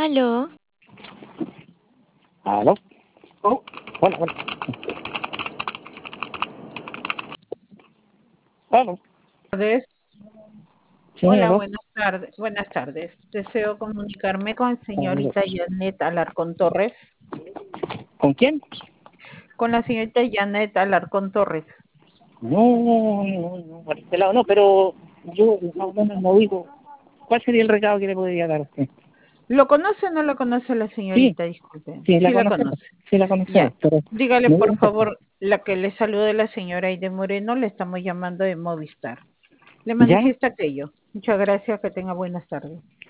Aló, ¿Aló? Oh, hola, hola. ¿Aló? Tardes. Sí, Hola, aló. buenas tardes. Buenas tardes. Deseo comunicarme con Aló. señorita Janet Alarcón Torres. ¿Con quién? Con la señorita Janet Alarcón Torres. No, por este lado no, pero yo más o menos no oigo. ¿Cuál sería el recado que le podría dar a usted? ¿Lo conoce o no lo conoce la Sí, señorita? Disculpe. sí, la Sí la conocemos, conoce. sí la conocemos, Ya. pero Dígale, no por un poco. favor, la que le salude la señora Aide Moreno, le estamos llamando de Movistar. Le ¿Ya? manifiesta aquello. Muchas gracias, que tenga buenas tardes.